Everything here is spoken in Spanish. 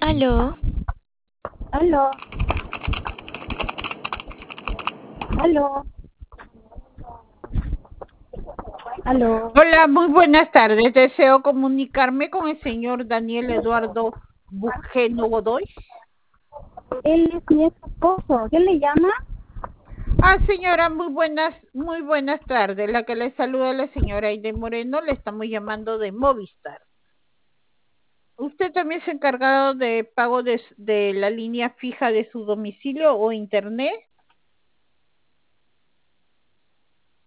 Aló, Aló, aló, aló. Hola, muy buenas tardes. Deseo comunicarme con el señor Daniel Eduardo Bujeno Godoy. Él es mi ex esposo. ¿Qué le llama? Señora, muy buenas tardes. La que le saluda la señora Aide Moreno, le estamos llamando de Movistar. ¿Usted también es encargado de pago de la línea fija de su domicilio o internet?